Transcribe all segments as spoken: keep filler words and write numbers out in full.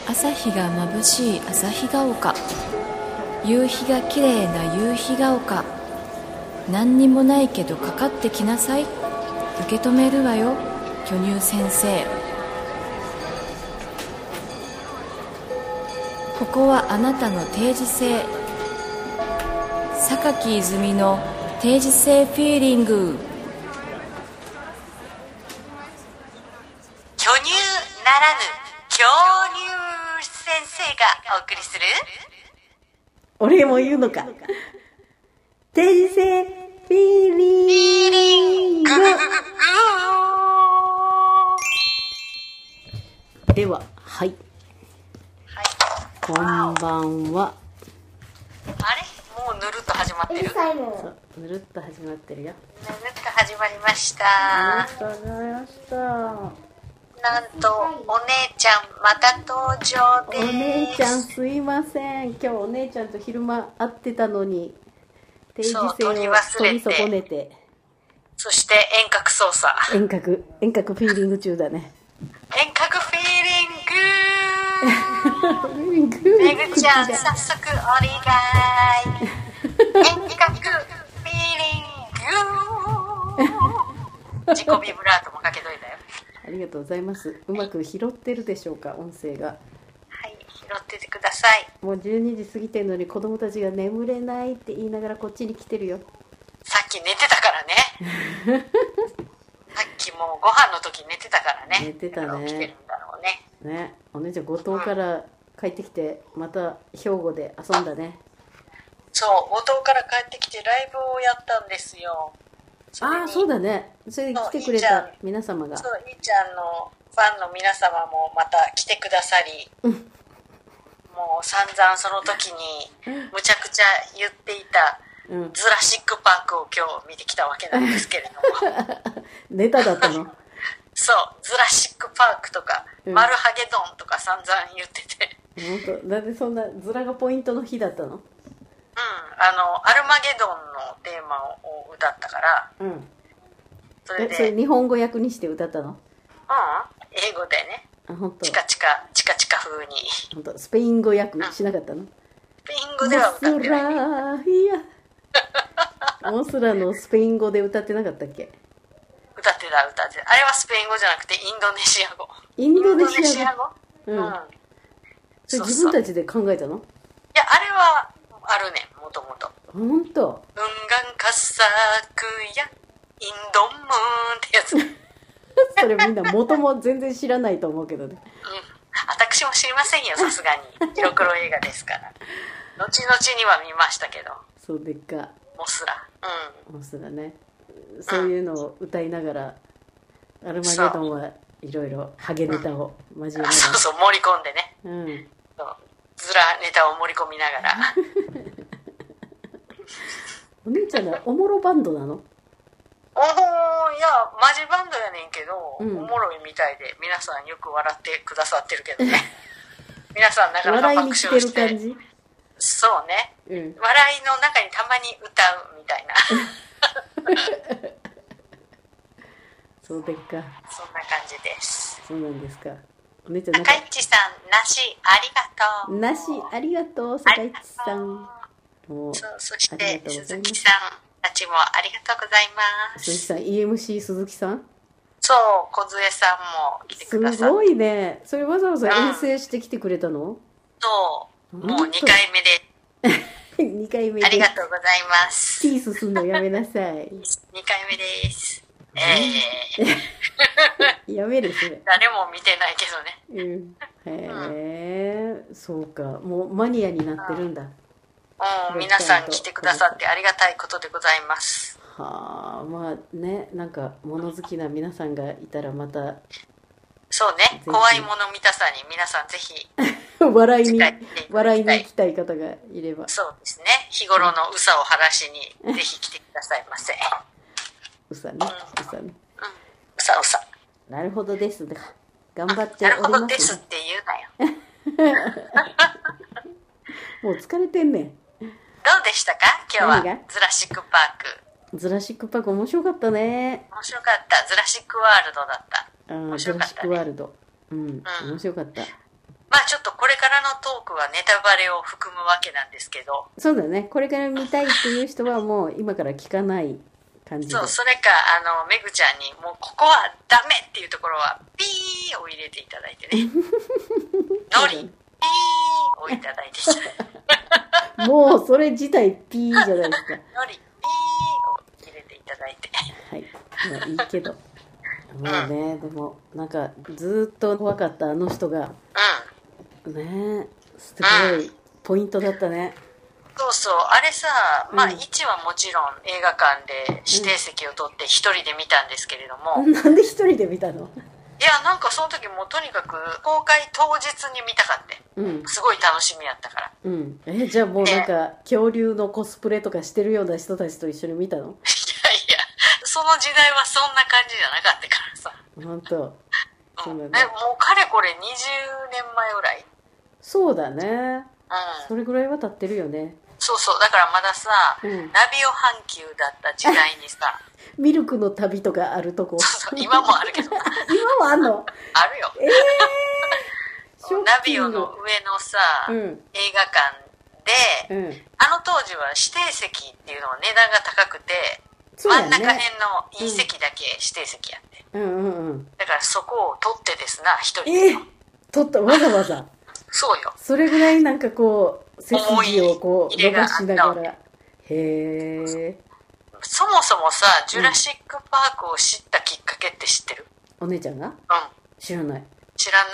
朝日が眩しい旭ヶ丘、夕日が綺麗な夕日が丘、何にもないけどかかってきなさい、受け止めるわよ巨乳先生。ここはあなたの定時性、榊泉の定時性フィーリング。 巨乳ならぬ恐竜先生がお送りする、 俺も言うのか、定時性フィーリング。では、はい、 はい、 こんばんは。 あれもうぬるっと始まってる。 そう、ぬるっと始まってるよ。 ぬるっと始まりましあた。 りがとうございました。 なんとお姉ちゃんまた登場です。 お姉ちゃんすいません、今日お姉ちゃんと昼間会ってたのに定時性をそう取り忘れて取り損ねて、 そして遠隔操作、 遠隔遠隔フィーリング中だね。 遠隔フィーリング。めぐちゃん早速お願い。遠隔フィーリング。自己ビブラートもかけといたよ。 ありがとうございます。うまく拾ってるでしょうか、音声が。 はい、拾っててください。 もうじゅうにじ過ぎてるのに子供たちが眠れないって言いながらこっちに来てるよ。 さっき寝てたからね。さっきもうご飯の時寝てたからね。 寝てたね。 起きてるんだろうね。 ね、お姉ちゃん五島から帰ってきてまた兵庫で遊んだね。 そう、五島から帰ってきてライブをやったんですよ。 ああ、そうだね。それで来てくれた皆様が。 そう、いいちゃんのファンの皆様もまた来てくださり、もう散々その時にむちゃくちゃ言っていたうん、 ズラシックパークを今日見てきたわけなんですけれども。 ネタだったの。 そう、ズラシックパークとか、 うん、 マルハゲドンとか散々言ってて。 本当、なんでそんなズラがポイントの日だったの？ うん、あのアルマゲドンのテーマを歌ったから、 うん、 それで、 それ日本語訳にして歌ったの？ うん、英語でね、 あ、本当。 チカチカチカチカ風に。 本当、スペイン語訳しなかったの？ スペイン語では歌ってない、ね。 モスラ、いや。モスラのスペイン語で歌ってなかったっけ？ 歌ってた歌ってた。あれはスペイン語じゃなくてインドネシア語。 インドネシア語。 うん。うん、 それ自分たちで考えたの？ いや、あれはあるね、もともと。 本当。 うんがんかさくやインドムーンってやつ。 それみんな元も全然知らないと思うけどね。 うん。私も知りませんよ、さすがに。白黒映画ですから。後々には見ましたけど。 そうでっか。 モスラ。うん。 モスラね。そういうのを歌いながら、うん、アルマゲドンはいろいろハゲネタを交えながら、うん、 そうそう、盛り込んでね。 うん。 そうずらネタを盛り込みながら。 お姉ちゃんはおもろバンドなの？ おー、いや、マジバンドやねんけど、うん、おもろいみたいで、皆さんよく笑ってくださってるけどね。皆さんなかなか爆笑して。 笑いに来てる感じ？ そうね、うん。笑いの中にたまに歌うみたいな。 そうでっか。 そんな感じです。 そうなんですか。お姉ちゃんなんか。 坂市さん、なしありがとう。 なしありがとう、坂市さん。 そう、そして鈴木さんたちもありがとうございます。 鈴木さん、イーエムシー 鈴木さん？ そう、小杖さんも来てくださって。 すごいね。それわざわざ遠征してきてくれたの？うん、 そう、もうにかいめで。 にかいめで。 ありがとうございます。 ティースすんのやめなさい。 にかいめです。えー、やめるそれ。 誰も見てないけどね。 うん、へえ、うん、そうか。もうマニアになってるんだ。 うん、うん、皆さん来てくださってありがたいことでございます。 はあ、まあね、なんか物好きな皆さんがいたらまた。 そうね、怖いもの見たさに皆さんぜひ笑いに笑いに行きたい方がいれば。 そうですね、日頃のうさを晴らしにぜひ来てくださいませ。 うさね、うさね、うん、うさうさ。 なるほどです。頑張っております、ね。なるほどですって言うなよ。 もう疲れてんねん。 どうでしたか今日はズラシックパーク。 ズラシックパーク面白かったね。 面白かった。ズラシックワールドだった。 あ、ズラシックワールド。うん、うん、面白かった。 まあちょっとこれからのトークはネタバレを含むわけなんですけど。 そうだね。これから見たいっていう人はもう今から聞かない感じで。 そう、それか、あの、めぐちゃんに、もうここはダメっていうところは、ピーを入れていただいてね。のり、ピーをいただいていただいて。 もうそれ自体ピーじゃないですか。 のり、ピーを入れていただいて。 はい。まあいいけど。もうね、うん、でも、なんか、ずっと怖かったあの人が、うん、ねえ、すごいポイントだったね。 そうそう、あれさ、まあ、いちはもちろん映画館で指定席を取って一人で見たんですけれども。 うん、なんで一人で見たの？ いや、なんかその時もうとにかく公開当日に見たかって。うん。すごい楽しみやったから。 うん。え、じゃあもうなんか、恐竜のコスプレとかしてるような人たちと一緒に見たの？いやいや、その時代はそんな感じじゃなかったからさ。 ほんと。 そうなんだ。え、もうかれこれにじゅうねんまえぐらい？ そうだね。うん。それぐらいは経ってるよね。 そうそう、だからまださ、うん、ナビオ阪急だった時代にさミルクの旅とかあるとこ。 そうそう、今もあるけど今もあんの？ あるよ。えー、ナビオの上のさ、うん、映画館で、うん、あの当時は指定席っていうのは値段が高くて、ね、真ん中辺のいい席だけ指定席やって、うんうんうん、だからそこを取ってですな、一人で。 えー、取った、わざわざそうよ。 それぐらいなんかこう背筋をこう伸ばしながら。へえ。 そもそもさ、ジュラシックパークを知ったきっかけって知ってる？ お姉ちゃんが？うん。知らない。 知らない？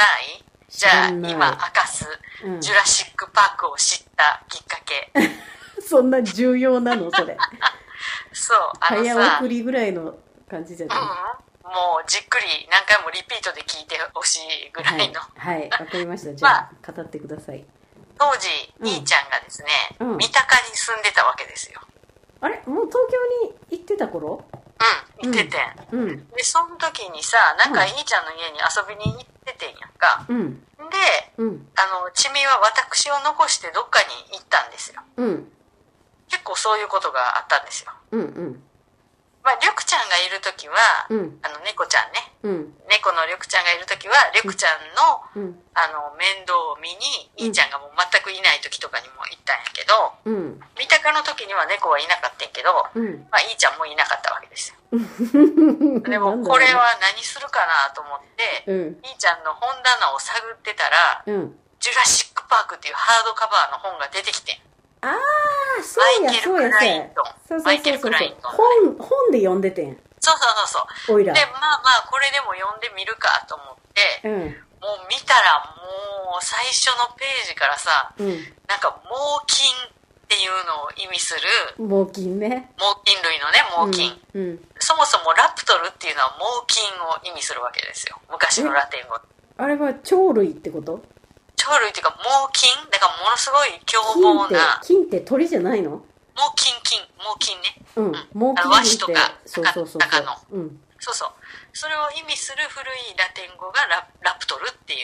じゃあ今明かす、うん、ジュラシックパークを知ったきっかけ。 そんな重要なのそれ？ そう、あのさ。 早送りぐらいの感じじゃない？うん。 もうじっくり何回もリピートで聞いてほしいぐらいの。 はい、わ、はい、かりました。じゃあ、まあ、語ってください。 当時、うん、兄ちゃんがですね、うん、三鷹に住んでたわけですよ。 あれもう東京に行ってた頃？ うん、行ってて、うんうん。で、その時にさ、なんか兄ちゃんの家に遊びに行っててんやんか。うん、で、うん、あの、チミは私を残してどっかに行ったんですよ。うん、結構そういうことがあったんですよ。うんうんまあ、りょくちゃんがいるときは、うん、あの、猫ちゃんね。うん、猫のりょくちゃんがいるときは、りょくちゃんの、うん、あの、面倒を見に、いいちゃんがもう全くいないときとかにも行ったんやけど、うん、三鷹のときには猫はいなかったんやけど、うん、まあ、いいちゃんもいなかったわけですよ。でも、これは何するかなと思って、うん、いいちゃんの本棚を探ってたら、うん、ジュラシックパークっていうハードカバーの本が出てきてん。 ああ、そうや、そうや、そうや。そうそうそうそう。本、本で読んでてん。 そうそうそうそう。おいら。で、まあまあ、これでも読んでみるかと思って、うん、もう見たらもう最初のページからさ、うん、なんか猛禽っていうのを意味する。 猛禽ね。 猛禽類のね、猛禽、うんうん。そもそもラプトルっていうのは猛禽を意味するわけですよ。昔のラテン語。 あれは鳥類ってこと？ 鳥類っていうか猛禽だからものすごい凶暴な。 菌って鳥じゃないの？ 猛禽菌猛禽ね。 うん。猛禽和紙とかそうそうそう中の、うん。そうそう。それを意味する古いラテン語がララプトルっていう。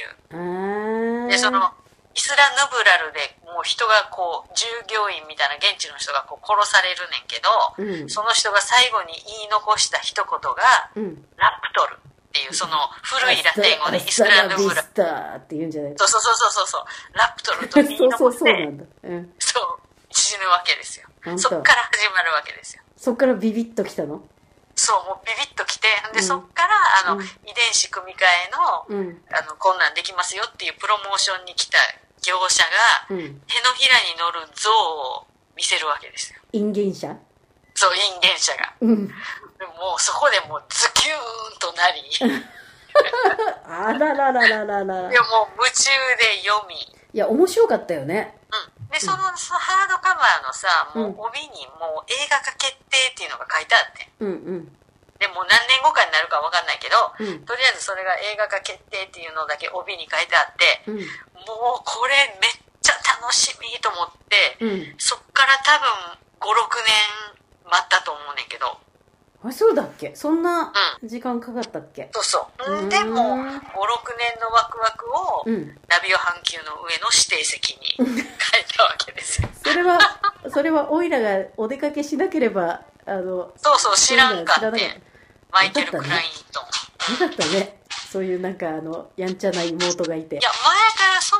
でそのイスラヌブラルでもう人がこう従業員みたいな現地の人がこう殺されるねんけど、うん、その人が最後に言い残した一言が、うん、ラプトル。っていうその古いラテン語でイスラヌブラルって言うんじゃない？ そうそうそうそうそうラプトルと言い残してそうそうそうなんだ、うん、そう死ぬわけですよ。そっから始まるわけですよ。 そっからビビッときたの？ そうもうビビッときてで、うん、そっからあの、うん、遺伝子組み換えの、うん、あのこんなんできますよっていうプロモーションに来た業者が、うん、手のひらに乗る像を見せるわけですよ。 陰源者？ そう陰源者が、うんもうそこでもうズキューンとなりあららららららいやもう夢中で読みいや面白かったよね。 うんでその、うん、ハードカバーのさもう帯にもう映画化決定っていうのが書いてあって、うんうん、でもう何年後かになるか分かんないけど、うん、とりあえずそれが映画化決定っていうのだけ帯に書いてあって、うん、もうこれめっちゃ楽しみと思って、うん、そっから多分ごろくねん待ったと思うねんけどあ、そうだっけ？そんな時間かかったっけ？ うん、そうそう。でも、ご、ろくねんのワクワクを、うん、ナビオ阪急の上の指定席に変えたわけですよ。 それは、それはオイラがお出かけしなければ、あの、 そうそう、知らんかって。マイケル・クライントン。 よかったね。そういうなんか、あの、やんちゃな妹がいて。いや、前からその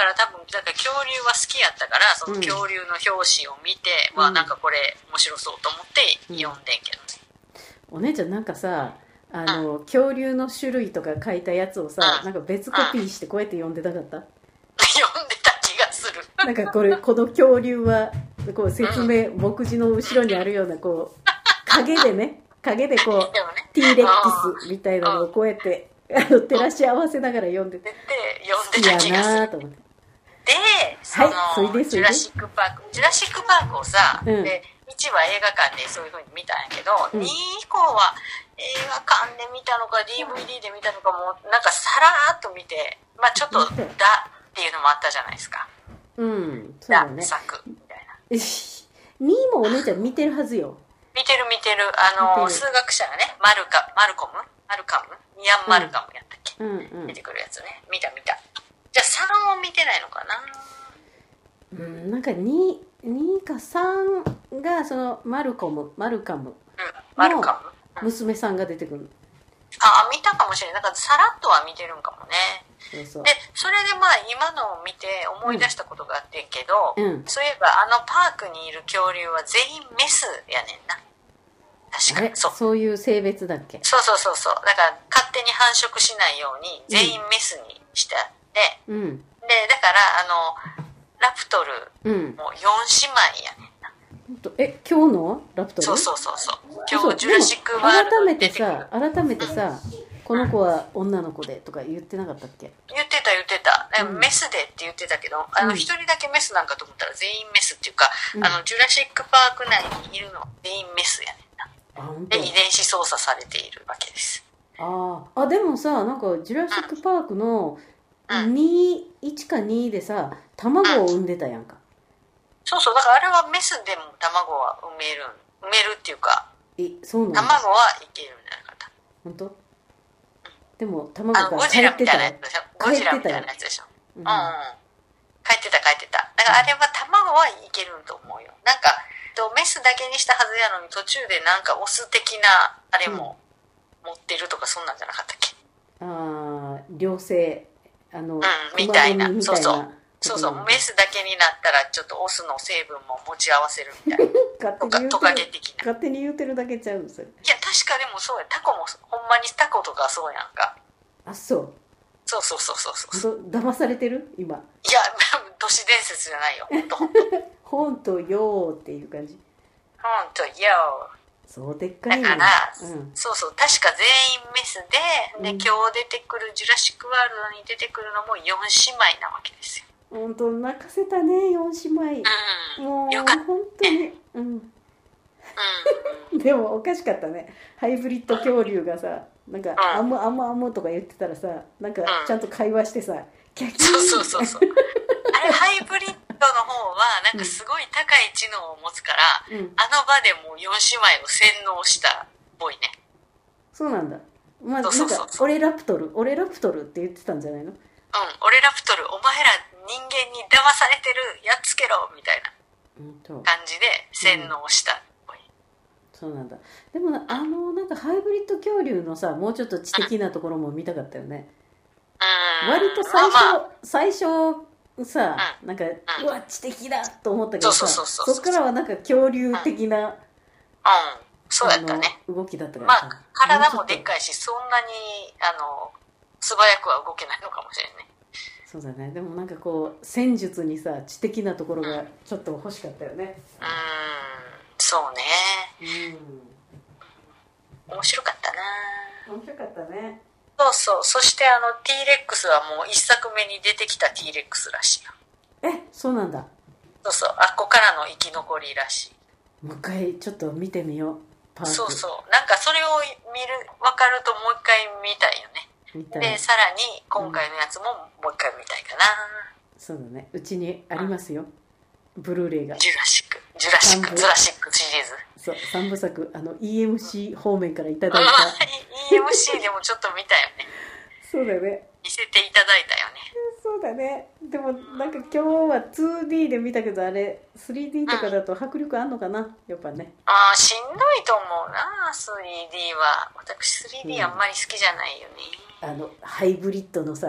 から多分だから恐竜は好きやったからその恐竜の表紙を見て、うん、まあなんかこれ面白そうと思って読んでんけどね、 うん、お姉ちゃんなんかさあの、うん、恐竜の種類とか書いたやつをさ、うん、なんか別コピーしてこうやって読んでなかった、うん、 読んでた気がするなんかこれこの恐竜はこう説明、うん、目次の後ろにあるようなこう影でね影でこう、ね、ティーレックスみたいなのをこうやってあの照らし合わせながら読んでて読んでた気がするなと思ってでその、はい、ジュラシックパークジュラシックパークをさ、うん、でいちは映画館でそういう風に見たんやけど、うん、に以降は映画館で見たのか ディーブイディー で見たのかもなんかさらーっと見てまあちょっとだっていうのもあったじゃないですかうんそうだねだ作みたいなにもお姉ちゃん見てるはずよ見てる見てるあの数学者がねマルカマルコムマルカムミヤンマルカムやったっけ、うんうんうん、出てくるやつね見た見たじゃあさんを見てないのかなうんなんか 2, にかさんがそのマルコムマルカムの娘さんが出てくる、うん、 ああ見たかもしれないだからさらっとは見てるんかもねそうそうでそれでまあ今のを見て思い出したことがあってんけど、うん、そういえばあのパークにいる恐竜は全員メスやねんな確かにそうそういう性別だっけそうそうそうそうだから勝手に繁殖しないように全員メスにしてあって、うん、でだからあのラプトルもよん姉妹やねんな、 うん、え今日のラプトルそうそうそうそう今日ジュラシックワールドに出てくる改めてさ改めてさ、うん、この子は女の子でとか言ってなかったっけ言ってた言ってた、うん、メスでって言ってたけどあの一人だけメスなんかと思ったら全員メスっていうか、うん、あのジュラシックパーク内にいるの全員メスやねんで遺伝子操作されているわけです。 ああでもさなんかジュラシックパークのに、うん、いちかにでさ卵を産んでたやんか、うん、 そうそうだからあれはメスでも卵は産める産めるっていうかえそうなんだ卵はいけるんじゃなかった本当、うん、でも卵が帰ってたゴジラみたいなやつでしょゴジラみたいなやつでしょ、うん、うん、帰ってた帰ってただからあれは卵はいけると思うよなんかメスだけにしたはずやのに途中でなんかオス的なあれも持ってるとかそんなんじゃなかったっけ、 うん、ああ両性あの、うん、 みたいなそうそうそうそうメスだけになったらちょっとオスの成分も持ち合わせるみたいなトカゲ的な勝手に言うてるだけちゃうんですよいや確かでもそうやタコもほんまにタコとかそうやんかあそうそうそうそうそうそう騙されてる今いや都市伝説じゃないよほんとほんとよーっていう感じほんとよーそうでっかいねだから、うん、そうそう確か全員メスで、で、うん、今日出てくるジュラシックワールドに出てくるのもよん姉妹なわけですよほんと泣かせたねよん姉妹、うん、もうよかった本当にうん、うん、でもおかしかったねハイブリッド恐竜がさなんか、うん、アムアムアムとか言ってたらさなんかちゃんと会話してさ、うん、 キャキーそうそうそうそうあれハイブリッドの方はなんかすごい高い知能を持つから、うん、あの場でもうよん姉妹を洗脳したっぽいねそうなんだまあなんか俺ラプトル俺ラプトルって言ってたんじゃないのうん俺ラプトルお前ら人間に騙されてるやっつけろみたいな感じで洗脳したっぽい、うん、 そうなんだでもあのなんかハイブリッド恐竜のさもうちょっと知的なところも見たかったよね、うん、割と最初、まあまあ、最初さ、うん、なんか、うん、うわ知的だと思ったけどさそっからはなんか恐竜的な、うん、うん、 そうやったね動きだったからまあ体もでっかいしそんなにあの素早くは動けないのかもしれないそうだねでもなんかこう戦術にさ知的なところがちょっと欲しかったよねうん、うん、そうねうん面白かったな面白かったねそうそうそしてあの T レックスはもう一作目に出てきた T レックスらしいよえそうなんだそうそうあっこからの生き残りらしいもう一回ちょっと見てみようパークそうそうなんかそれを見る分かるともう一回見たいよね見たいでさらに今回のやつももう一回見たいかな、 うん、そうだねうちにありますよ、うん、ブルーレイがジュラシックジュラシックジュラシックシリーズそうさんぶさくあの イーエムシー 方面からいただいた、うん、 イーエムシー でもちょっと見たよねそうだね見せていただいたよねそうだねでもなんか今日は ツーディー で見たけどあれ スリーディー とかだと迫力あんのかな、うん、やっぱねああしんどいと思うな スリーディー は私 スリーディー あんまり好きじゃないよね、 うん、あのハイブリッドのさク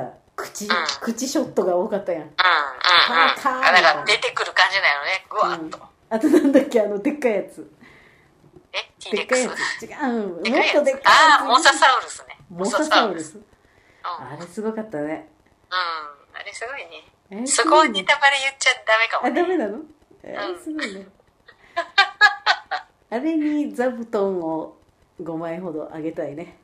口、うん、口ショットが多かったやん。うんうんうん。 だから出てくる感じだよね、ぐわっと、うん。 あとなんだっけ、あのでっかいやつ。 え、T レックス。 違う、もっとでっかいやつ。 ああ、モササウルスね。 モササウルス。うん、あれすごかったね。 うん、あれすごいね。そこネタバレ言っちゃダメかもね。 あ、ダメなの？あれすごいね。あれに座布団をごまいほどあげたいね。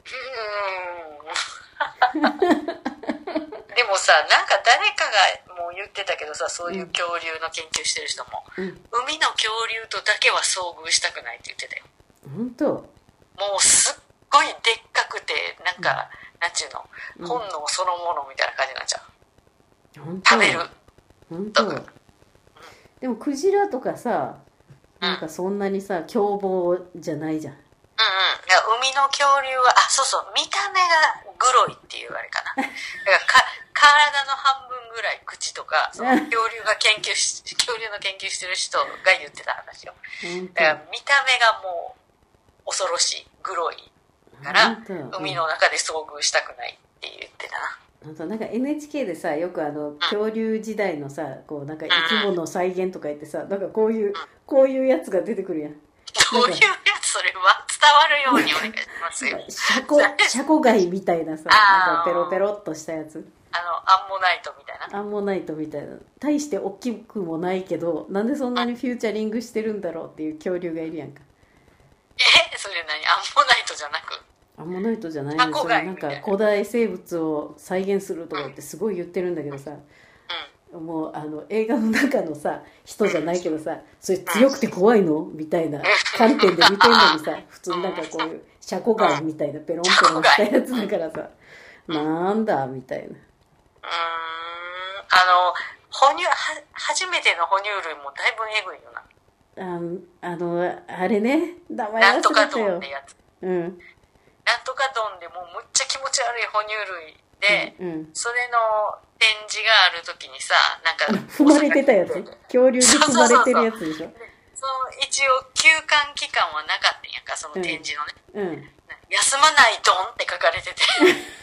うん。でもさ、なんか誰かがもう言ってたけどさ、そういう恐竜の研究してる人も、うん、海の恐竜とだけは遭遇したくないって言ってたよ。 本当？ もうすっごいでっかくて、なんか、うん、なんちゅうの、うん、本能そのものみたいな感じになっちゃう。 本当？ 食べる。 本当？うん、でもクジラとかさ、なんかそんなにさ、凶暴じゃないじゃん。 うんうん。いや、海の恐竜は、あ、そうそう、見た目がグロいっていうあれかな。だからか体の半分ぐらい口とか、その恐竜が研究し、恐竜の研究してる人が言ってた話よ。だから見た目がもう恐ろしい、グロいから、海の中で遭遇したくないって言ってたな。 なんか エヌエイチケー でさ、よくあの恐竜時代のさ、こうなんか生き物再現とか言ってさ、なんかこういうこういうやつが出てくるやん。 どういうやつ、それは伝わるようにお願いしますよ。 シャコシャコ貝みたいなさ、なんかペロペロっとしたやつ。 あのアンモナイトみたいな。 アンモナイトみたいな。大して大きくもないけど、なんでそんなにフューチャリングしてるんだろうっていう恐竜がいるやんか。 え、それ何？アンモナイトじゃなく？ アンモナイトじゃないんですよ。なんか古代生物を再現するとかってすごい言ってるんだけどさ、うん、もうあの映画の中のさ人じゃないけどさ、それ強くて怖いのみたいな観点で見てるのにさ、普通になんかこういうシャコガイみたいなペロンペロンしたやつだからさ、なんだみたいな。うーん、 あの哺乳は初めての哺乳類もだいぶエグいよな。ああのあれね、名前忘れたよ。 なんとかドンってやつ。 うん。 なんとかドンでもうむっちゃ気持ち悪い哺乳類で、うんうん、それの展示がある時にさ、なんか踏まれてたやつ、恐竜で踏まれてるやつでしょ。 その一応休館期間はなかったんやんか、その展示のね、うんうん、休まないドンって書かれてて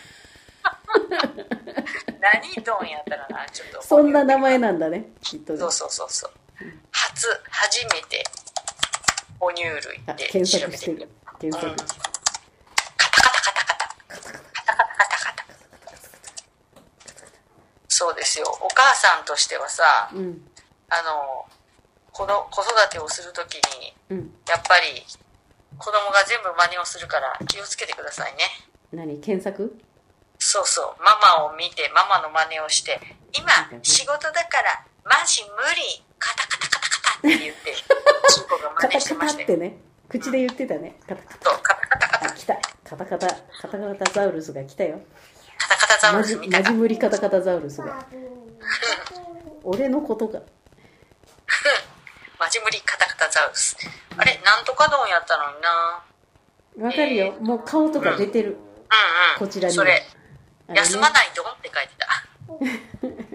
何ドンやったらな、ちょっとそんな名前なんだね、きっとね。 そうそうそうそう、うん、初初めて哺乳類で調べてみる。検索、うん、そうですよ。お母さんとしてはさ、うん、あの子ど子育てをするときに、うん、やっぱり子供が全部真似をするから気をつけてくださいね。 何？検索？ そうそう。ママを見てママの真似をして、今仕事だからマジ無理、カタカタカタカタって言ってチンコが真似してましたよ。 カタカタってね、口で言ってたね。カタカタ。 そう、カタカタカタ。 あ、来た。カタカタカタカタザウルスが来たよ。 カタカタザウルスみたいな。 マジ無理カタカタザウルスが。俺のことが。 マジ無理カタカタザウルス。あれ、なんとかドンやったのにな。わかるよ。もう顔とか出てる。うん、うんうん。 こちらに。 それ、休まないドンって書いて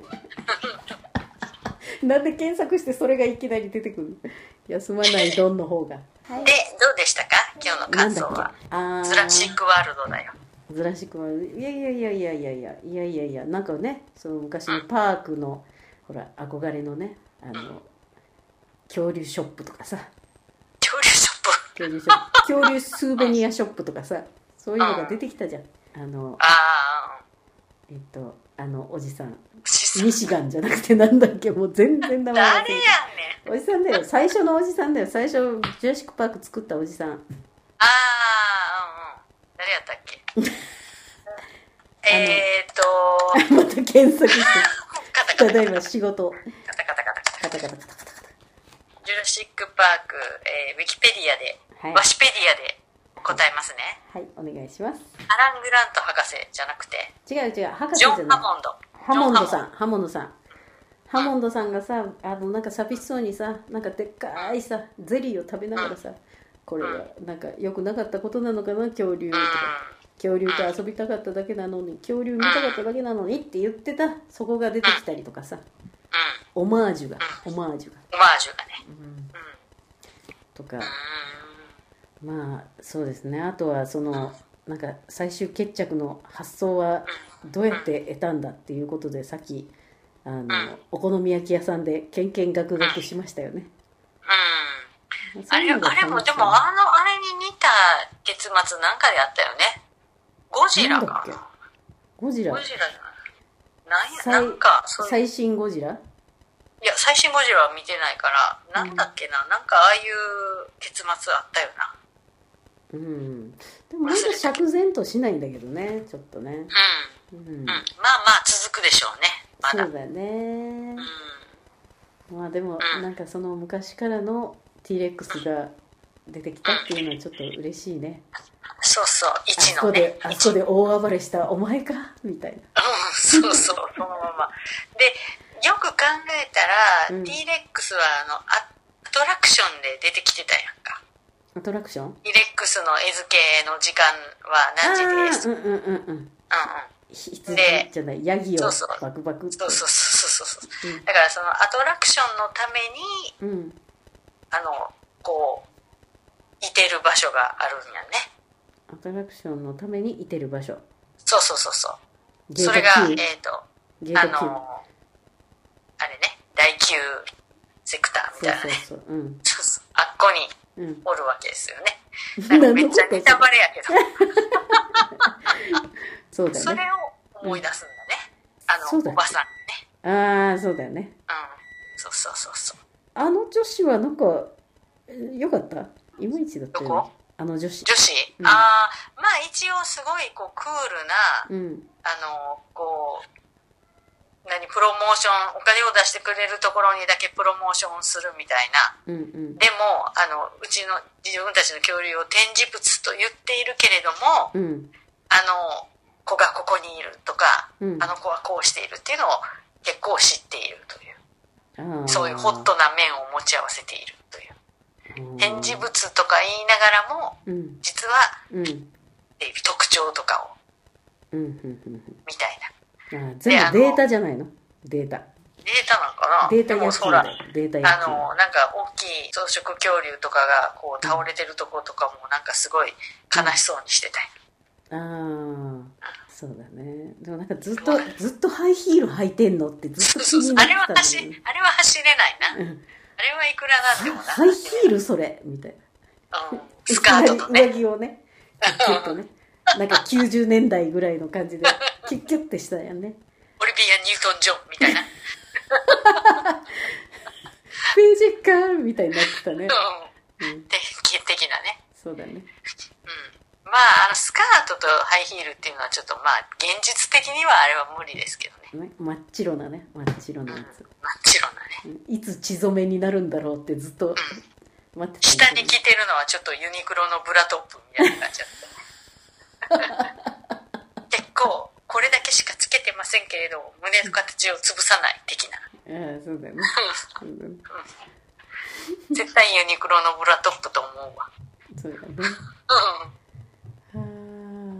た。なんで検索してそれがいきなり出てくる？休まないドンの方が。で、 どうでしたか？今日の感想は。あ、ズラシックワールドだよ。 ズラシックワールド。いやいやいやいやいやいやいやいやいや、なんかね、その昔のパークの、うん、ほら憧れのね、あの、うん、恐竜ショップとかさ。 恐竜ショップ。 恐竜ショップ。恐竜スーベニアショップとかさ、そういうのが出てきたじゃん。あの、 あえっとあのおじさん。ミシガンじゃなくてなんだっけ、もう全然名前忘れた。 誰やねん。おじさんだよ、最初のおじさんだよ、最初ジュラシックパーク作ったおじさん。ああ、うんうん、誰やったっけ？えーっとまた検索してただいま仕事カタカタカタカタカタカタカタカタタジュラシックパーク、えー、ウィキペディアで、はい、ワシペディアで答えますね。 はい、お願いします。 アラン・グラント博士じゃなくて、 違う違う、博士じゃない。 ジョン・ハモンド。 ハモンドさん、ハモンドさん。ハモンドさんがさ、あのなんか寂しそうにさ、なんかでっかいさゼリーを食べながらさ、これはなんか良くなかったことなのかな、恐竜とか。恐竜と遊びたかっただけなのに、恐竜見たかっただけなのにって言ってた、そこが出てきたりとかさ、オマージュが、オマージュが、 オマージュがね、うん、 とか、まあそうですね。あとはそのなんか最終決着の発想はどうやって得たんだっていうことでさっきあの、うん、お好み焼き屋さんでけんけんがくがくしましたよね。 うん、うん、あれあれもでもあのあれに似た結末なんかであったよね。ゴジラかな。 ゴジラゴジラじゃない。なんやなんか最新ゴジラ。 いや最新ゴジラは見てないからなんだっけな、うん、なんかああいう結末あったよな。 うん、でもなんか釈然としないんだけどね、ちょっとね。 うん、うんうん、まあまあ続くでしょうね、まだ。 そうだね、うん、まあでも、うん、なんかその昔からの T レックスが出てきたっていうのはちょっと嬉しいね。 そうそう、一のね、 あそこで大暴れしたお前かみたいな。うん、 そうそう、そのままでよく考えたら、うん、T レックスはあのアトラクションで出てきてたやんか。 アトラクション T レックスの餌付けの時間は何時です。 うんうんうんうん。うんうん。羊じゃないヤギをバクバクって。 そうそうそうそうそう、うん、だからそのアトラクションのために、うん、あのこういてる場所があるんやね。 アトラクションのためにいてる場所。 そうそうそうそう。それがえっ、ー、とあのあれねだいきゅうセクターみたいなね。そうそうそう、うん、そうそうあっこにおるわけですよね。うん、なんかめっちゃネタバレやけど。 そうだね。 それを思い出すんだね。うん、あのおばさんね。ああそうだよね。 うん。そうそうそうそう。 あの女子はなんかよかった。いまいちだったよね。どこ？あの女子。 女子？うん、ああまあ一応すごいこうクールな、うん、あのこう。何プロモーションお金を出してくれるところにだけプロモーションするみたいな、うんうん、でもあのうちの自分たちの恐竜を展示物と言っているけれども、うん、あの子がここにいるとか、うん、あの子はこうしているっていうのを結構知っているという、そういうホットな面を持ち合わせているという展示物とか言いながらも、うん、実は、うん、特徴とかを、うん、みたいな。 あ全部データじゃないの？データ。 データなんかな？ データ野球だよ。データ野球。 あの、なんか大きい草食恐竜とかがこう倒れてるとことかもなんかすごい悲しそうにしてたよ。 うん、ああ、そうだね。でもなんかずっと、ずっとハイヒール履いてんのってずっと気になってた、ね。 あれは走、あれは走れないな。うん、あれはいくらなんでもな。 ハイヒールそれみたいな。 うん、スカートとね。 上着をね。ちょっとね。なんかきゅうじゅうねんだいぐらいの感じでキュッキュッてしたやんね。 オリビア・ニュートン・ジョンみたいな。 フィジカルみたいになってたね。 うん。うん、典型的なね。 そうだね。うん。 まあ、あのスカートとハイヒールっていうのはちょっとまあ現実的にはあれは無理ですけどね。 ね真っ白なね、真っ白なやつ。 うん、真っ白なね。いつ血染めになるんだろうってずっと待ってた、 ね。下に着てるのはちょっとユニクロのブラトップみたいな感じだった。結構これだけしかつけてませんけれど胸の形を潰さない的な。 ああそうだよね。 絶対ユニクロのブラトップと思うわ。 そうだね。うん。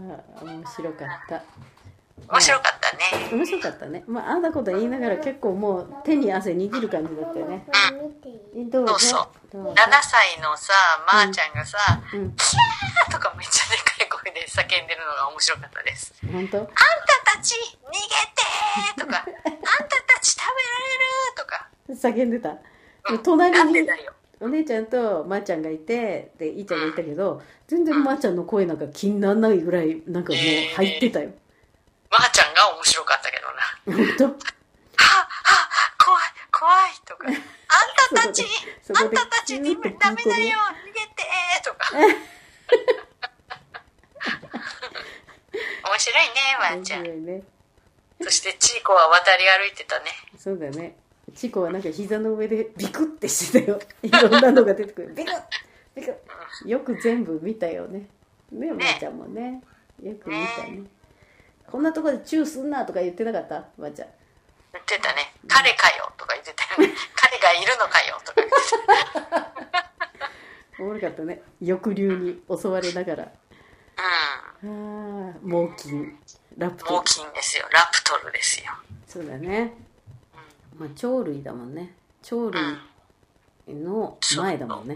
ああ面白かった。 面白かったね。 面白かったね。まああんなこと言いながら結構もう手に汗握る感じだったよね。 うん。どうぞ。そうそう。ななさいのさまー、あ、ちゃんがさ、うん、キャーとかめっちゃでかい声で叫んでるのが面白かったです。 本当？あんたたち逃げてとか、あんたたち食べられるとか叫んでた。うん、隣にお姉ちゃんとまーちゃんがいて、でいーちゃんがいたけど、うん、全然まーちゃんの声なんか気にならないぐらいなんかもう入ってたよ。えー、 まーちゃんが面白かったけどな。 本当？はは怖い怖いとか。あんたたちあんたたちにダメだよ逃げてとか。面白いねまーちゃん。面白いね。そしてチーコは渡り歩いてたね。 そうだね。チーコはなんか膝の上でビクってしてたよ。いろんなのが出てくる。ビクッビクッ。よく全部見たよね。ねまーちゃんもね。よく見たね。ねこんなとこでチューすんなとか言ってなかったまーちゃん。 言ってたね。彼かよとか言ってたよね。彼がいるのかよとか言ってた。おもろかったね。翼竜に襲われながら。うん。ああ、猛禽、ラプトル。 猛禽ですよ。ラプトルですよ。 そうだね。うん、まあ鳥類だもんね。鳥類の前だもんね。うん、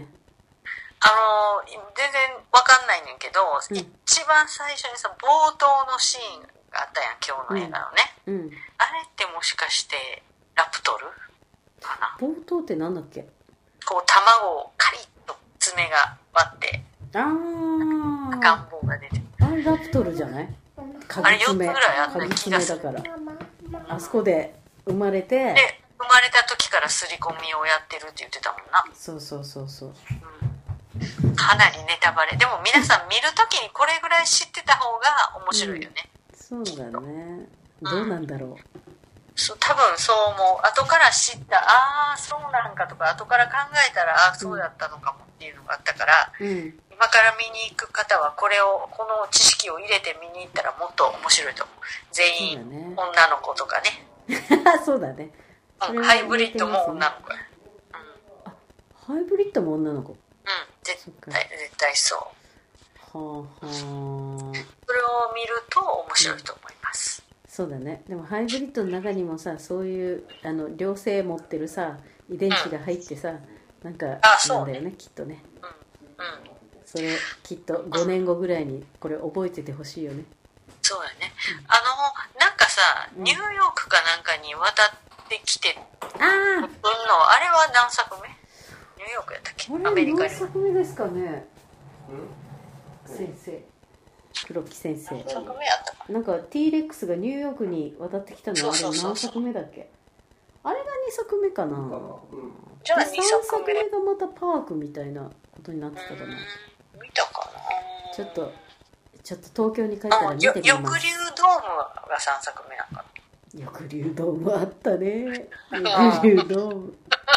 あの全然わかんないねんけど、うん、一番最初にさ冒頭のシーンがあったやん、今日の映画のね、 うんうん、 あれってもしかしてラプトルかな。 冒頭ってなんだっけ。 こう卵をカリッと爪が割ってあー赤ん坊が出て、 あれラプトルじゃない。 あれよっつぐらいあった鍵気がする。 爪だからあそこで生まれて、 で生まれた時から刷り込みをやってるって言ってたもんな。 そうそうそうそう、 うん、かなりネタバレ。でも皆さん見る時にこれぐらい知ってた方が面白いよね、 うん、そうだね。どうなんだろう、うん、 そう多分そう思う。後から知った、ああそうなんかとか、後から考えたらああそうだったのかもっていうのがあったから、うん、今から見に行く方はこれを、この知識を入れて見に行ったらもっと面白いと思う。全員、ね、女の子とかねそうだね、 うん、ハイブリッドも女の子や、 うん、あハイブリッドも女の子、 うん、絶対絶対そう。 はあはあ、それを見ると面白いと思います、 うん、そうだね。でもハイブリッドの中にもさ、そういうあの両性持ってるさ遺伝子が入ってさ、うん、なんかなんだよね、きっとね、うんうん、それきっとごねんごぐらいにこれ覚えててほしいよね。 そうだね、うん、あのなんかさ、ニューヨークかなんかに渡ってきて、うん、あああれは何作目？ニューヨークやったっけ？アメリカに。 何作目ですかね、うん、先生、黒木先生。 何作目やったかな。なんか T レックスがニューヨークに渡ってきたのはあれ何作目だっけ？あれがにさくめかな、うん、 じゃあにさくめさんさくめがまたパークみたいなことになってたかな。 見たかな。 ちょっとちょっと東京に帰ったら見てみます。 翼竜ドームがさんさくめなんかな。翼竜ドームあったね。翼竜ドーム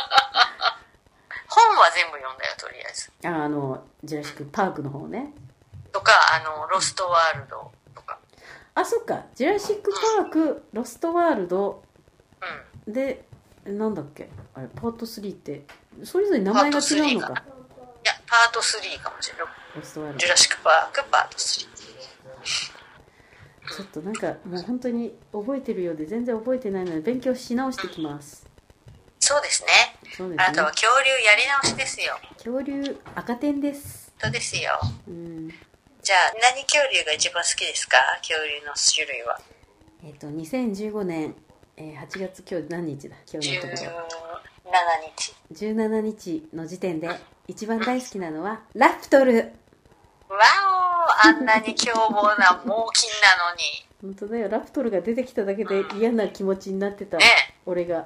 本は全部読んだよ、とりあえず。 ああのジュラシックパークの方ね、 とかあのロストワールドとか。 あ、そっか、ジュラシックパーク、うん、ロストワールド、うん、でなんだっけあれパートスリーってそれぞれ名前が違うのか。 いやパートスリーかもしれない。 ロストワールド、 ジュラシックパークパートスリー。 ちょっとなんかもう本当に覚えてるようで全然覚えてないので勉強し直してきます、うん、 そうですね。 そうですね。 あなたは恐竜やり直しですよ。 恐竜赤点です。 そうですよ、 うん、 じゃあ何恐竜が一番好きですか？恐竜の種類は。 えっ、ー、とにせんじゅうごねん、えー、はちがつ今日何日だ今日のところじゅうしちにちじゅうしちにちの時点で一番大好きなのはラプトル。 わお、あんなに凶暴な猛禽なのに。 本当だよ、ラプトルが出てきただけで嫌な気持ちになってた、ね、俺が。うーん、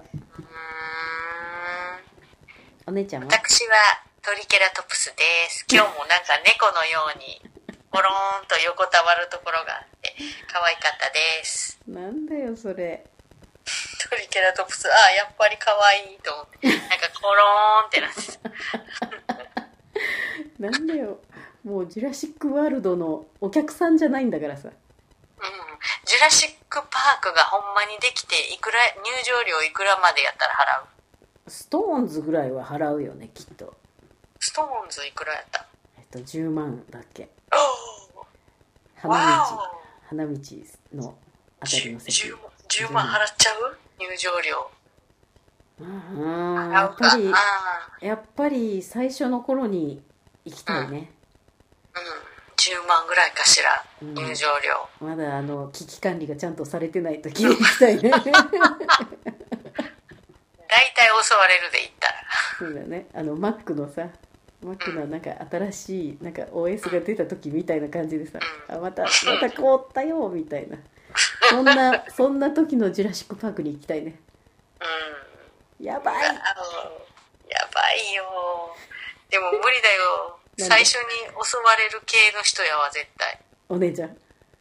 お姉ちゃんは？ 私はトリケラトプスです。今日もなんか猫のようにポローンと横たわるところがあって可愛かったです。 なんだよそれ。 トリケラトプス、ああやっぱり可愛いと思ってなんかコローンってなってた。なんだよ、もうジュラシックワールドのお客さんじゃないんだからさ。うん、 ジュラシックパークがほんまにできていくら入場料いくらまでやったら払う？ ストーンズぐらいは払うよねきっと。 ストーンズいくらやった？ えっとじゅうまんだっけ。 お花道花道のあたりの席 10, 10万払っちゃう？入場料。 ああやっぱりやっぱり最初の頃に行きたいね。うん、うん、 じゅうまんぐらいかしら、うん、入場料。 まだあの危機管理がちゃんとされてない時に行きたいね。大体襲われるで行ったら。 そうだね、あのマックのさマックのなんか新しいなんか オーエス が出た時みたいな感じでさ、うん、あまたまた凍ったよみたいなそんなそんな時のジュラシックパークに行きたいね。うん、やばいやばいよ。でも無理だよ。最初に襲われる系の人やわ絶対。 お姉ちゃん。うん。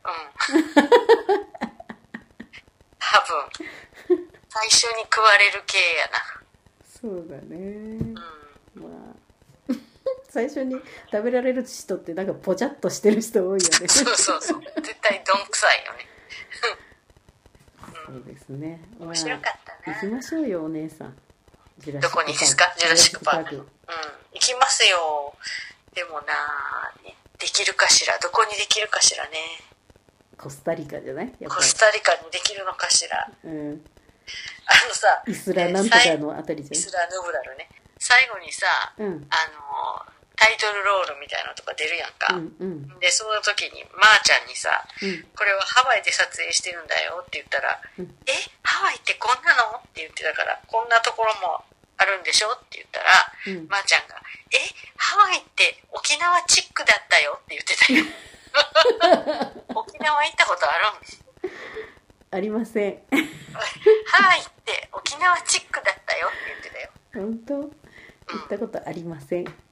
多分最初に食われる系やな。 そうだね。うん、まあ最初に食べられる人ってなんかポチャッとしてる人多いよね。 そうそうそう。絶対どんくさいよね。 そうですね。 面白かったな。 行きましょうよお姉さん。 どこにですか？ジュラシックパーク。うん、行きますよ。でもな、できるかしら。どこにできるかしらね。 コスタリカじゃない？やっぱりコスタリカにできるのかしら。うん。あのさ、 イスラなんとかのあたりじゃない？ イスラヌブラルね。最後にさ、うん、あの太タイトルロールみたいなのとか出るやんか、 うんうん、 でその時にまーちゃんにさ、うん、これはハワイで撮影してるんだよって言ったら、うん、えハワイってこんなのって言ってたから、こんなところもあるんでしょって言ったら、うん、まーちゃんがえハワイって沖縄チックだったよって言ってたよ沖縄行ったことあるん？ ありませんハワイって沖縄チックだったよって言ってたよ。 本当？行ったことありません、うん、まー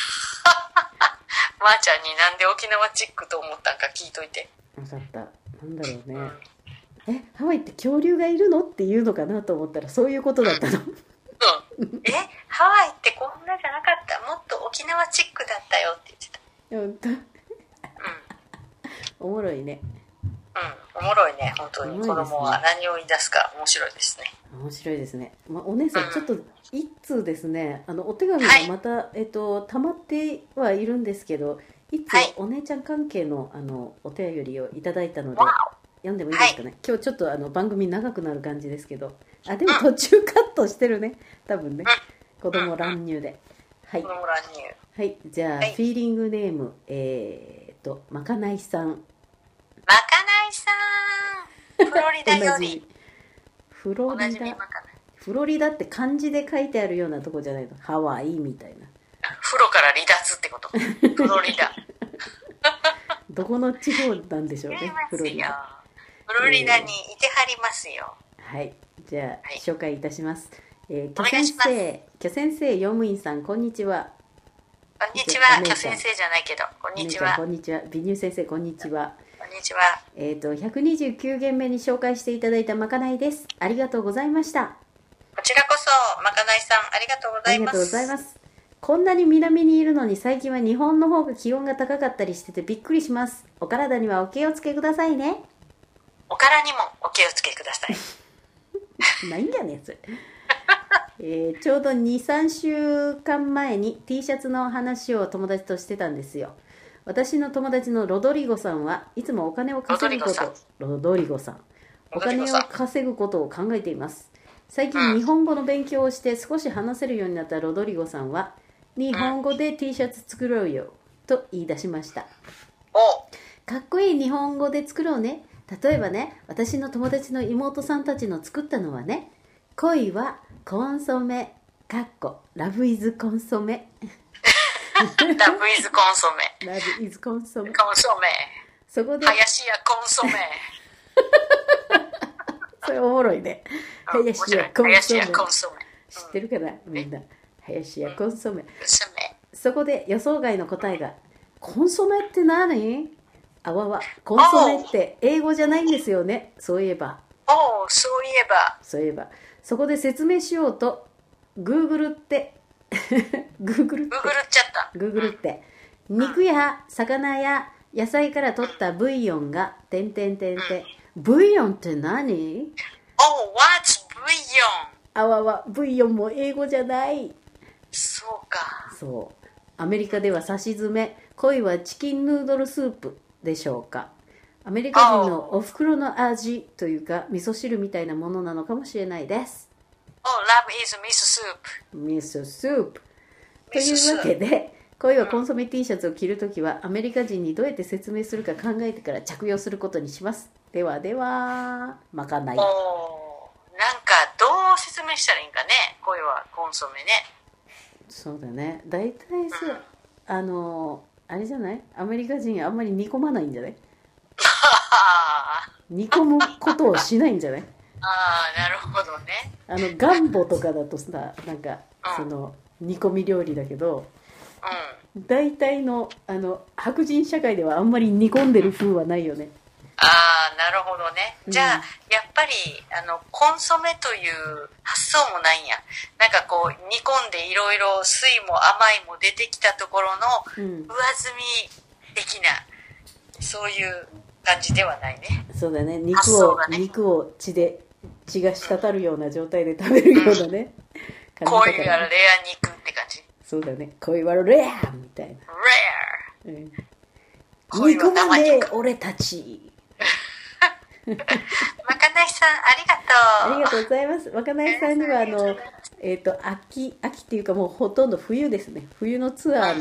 ちゃんになんで沖縄チックと思ったんか聞いといて。 分かった。なんだろうね、うん、えハワイって恐竜がいるのって言うのかなと思ったらそういうことだったの、うんうん、えハワイってこんなじゃなかった、もっと沖縄チックだったよって言ってた。 本当、うん、おもろいね。 うん、おもろいね。本当に子供は何を言い出すか面白いですね。 面白いですね、まあ、お姉さん、うん、ちょっと一通ですね、あのお手紙がまた、はい、えっと溜まってはいるんですけど、一通お姉ちゃん関係のあのお便りをいただいたので、読んでもいいですかね、はい、今日ちょっとあの番組長くなる感じですけど、あでも途中カットしてるね多分ね、子供乱入で、はい、 子供乱入、 はい、じゃあ、はい、フィーリングネームえー、っとまかないさん、まかないさん、フロリダよりフロリダ、フロリダって漢字で書いてあるようなとこじゃないの？ハワイみたいな。 風呂から離脱ってこと。フロリダ。 どこの地方なんでしょうね。 フロリダ。フロリダにいてはりますよ。 えー、はい。じゃあ、はい、紹介いたします。えー、巨先生、巨先生、用務員さん、こんにちは。 こんにちは。巨先生じゃないけど、こんにちは。 こんにちは。美乳先生、こんにちは。 こんにちは。 えっと、ひゃくにじゅうきゅうげんめに紹介していただいたまかないです。ありがとうございました。 こちらこそ、まかないさん、ありがとうございます。ありがとうございます。 こんなに南にいるのに最近は日本の方が気温が高かったりしててびっくりします。お体にはお気をつけくださいね。 お体にもお気をつけください。 ないんじゃねえそれ。えー、ちょうど にさんしゅうかんまえに T シャツの話を友達としてたんですよ。私の友達のロドリゴさんはいつもお金を稼ぐことロドリゴさんお金を稼ぐことを考えています。最近日本語の勉強をして少し話せるようになったロドリゴさんは、日本語で T シャツ作ろうよと言い出しました。かっこいい日本語で作ろうね。例えばね、私の友達の妹さんたちの作ったのはね、恋はコンソメかっこラブイズコンソメラブイズコンソメラブイズコンソメコンソメそこで林家コンソメそれおもろいね。林家コンソメコンソメ知ってるかなみんな。林家コンソメ、うん、そこで予想外の答えが、コンソメって何？あわわ、コンソメって英語じゃないんですよね。そういえばおお、そういえばそういえばそこで説明しようとグーグルってグーグルってグーグルっちゃったグーグルって、うん、肉や魚や野菜から取ったブイヨンがてんてんてんてん、ブイヨンって何？ Oh, what's ブイヨン？ あわわ、ブイヨンも英語じゃない。 そうか。 そう。アメリカではさしずめ、恋はチキンヌードルスープでしょうか。アメリカ人のお袋の味というか味噌汁みたいなものなのかもしれないです。 Oh, love is 味噌スープ。 味噌スープ。というわけで、恋はコンソメ T シャツを着るときはアメリカ人にどうやって説明するか考えてから着用することにします。ではでは、まかない。 おー、なんかどう説明したらいいんかね。恋はコンソメね。 そうだね。大体さ、うん、あのあれじゃない？アメリカ人あんまり煮込まないんじゃない？煮込むことをしないんじゃない？ ああ、なるほどね。 あのガンボとかだとさ、なんか、うん、その煮込み料理だけど、うん、大体のあの白人社会ではあんまり煮込んでる風はないよね。 ああ、なるほどね。じゃあ、うん、やっぱりあのコンソメという発想もないんや。なんかこう煮込んでいろいろ水も甘いも出てきたところの上澄み的な、うん、そういう感じではないね。 そうだね。肉を、ね、肉を血で血が滴るような状態で食べるようなね。 うん、恋はレア肉って感じ。 そうだね。恋はレアみたいな。 レア。うん、 肉まで俺たち。 まかないさんありがとう。 ありがとうございます。まかないさんにはあのえっ、ー、と秋秋っていうかもうほとんど冬ですね。冬のツアーの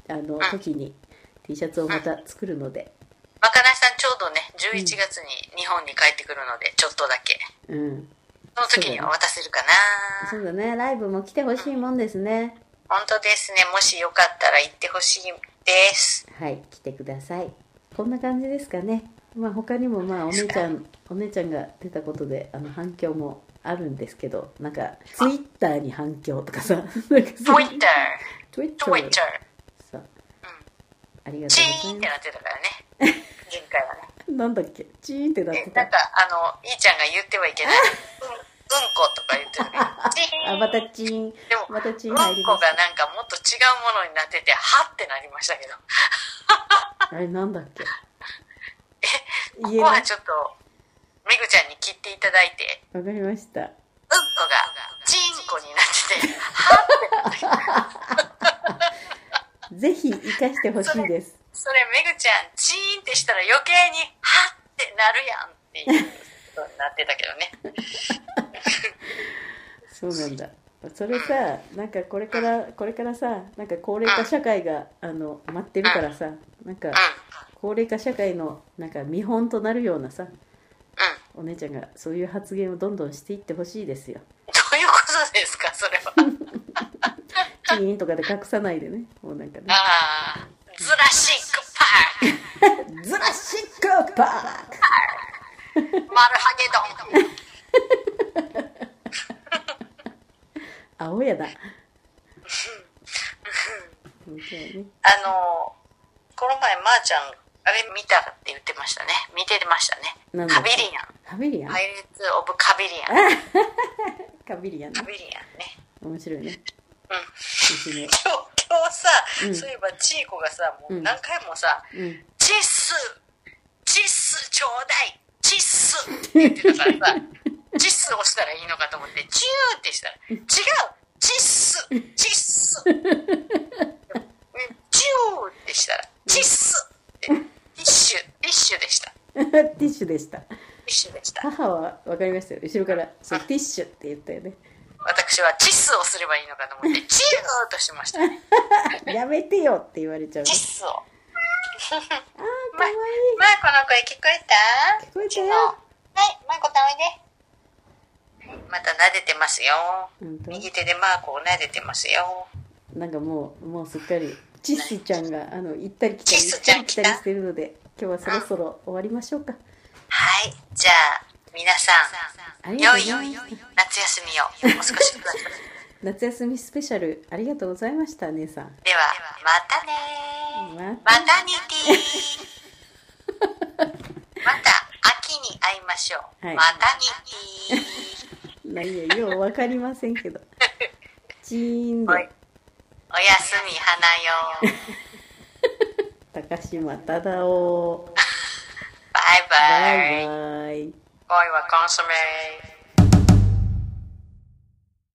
あの、うん、時に T シャツをまた作るので、 まかないさんちょうどねじゅういちがつに日本に帰ってくるので、ちょっとだけ、うん、その時には渡せるかな。 そうだね、ライブも来てほしいもんですね。 本当ですね、もしよかったら行ってほしいです。 はい、来てください。こんな感じですかね。まあ他にもまあお姉ちゃんお姉ちゃんが出たことであの反響もあるんですけど、なんかツイッターに反響とかさ、なんかツイッターツイッターさ、うん、ありがとうございます。 チーンってなってたからね前回はね。 なんだっけ、チーンってなってた。 なんかあのいーちゃんが言ってはいけないうん、うんことか言ってるけど、チーンあ、またチーン。でもまたチーン入りました。うんこがなんかもっと違うものになってて、はってなりましたけどあれなんだっけ。 え、ここはちょっとめぐちゃんに切っていただいて。 わかりました。うんこがチンコになってて、はってぜひ生かしてほしいです。 それ、それめぐちゃんチーンってしたら余計にはってなるやんっていうことになってたけどねそうなんだ。それさ、なんかこれからこれからさ、なんか高齢化社会があの待ってるからさ、なんか高齢化社会のなんか見本となるようなさ、お姉ちゃんがそういう発言をどんどんしていってほしいですよ。 どういうことですかそれはチーンとかで隠さないでね、もうなんかね。 ああ、ズラシックパークズラシックパークマルハゲドン青やだね、 あのこの前まーちゃんあれ見たって言ってましたね。見てましたね。カビリアン。 カビリアン。 パイレーツ・オブ・カビリアン。 カビリアン、ね。カビリアンね。 面白いね。 うん。今日、今日さ、うん、そういえばチーコがさ、もう何回もさ、うん、チッスチッスちょうだいチッスって言ってたからさ、チッス押したらいいのかと思って、チューってしたら、違うチッスチッスチューってしたら、チッスティッシュ、ティッシュでした。 ティッシュでした。ティッシュでした。 母は分かりましたよ。後ろからそう、ティッシュって言ったよね。 私はチッスをすればいいのかと思って、チューとしました、ね。 やめてよって言われちゃう。 チッスを。あー、かわいい。ま、 まあ、この声聞こえた？ 聞こえたよ。 はい、まこたんおいで。また撫でてますよ。右手でマークを撫でてますよ。 なんかもう、もうすっかり。チッスちゃんがあの行ったり来たり行ったり来たりしてるので、今日はそろそろ終わりましょうか。 はい、じゃあ皆さん良い夏休みをお過ごしください。 夏休みスペシャルありがとうございました姉さん。 ではまたねー。またにてー。また秋に会いましょう。はい、またにてー。 何やようわかりませんけど。チーンで。 おやすみ花よ。 高島忠夫。 バイバイ。 バイバイ。 恋はコンソメ。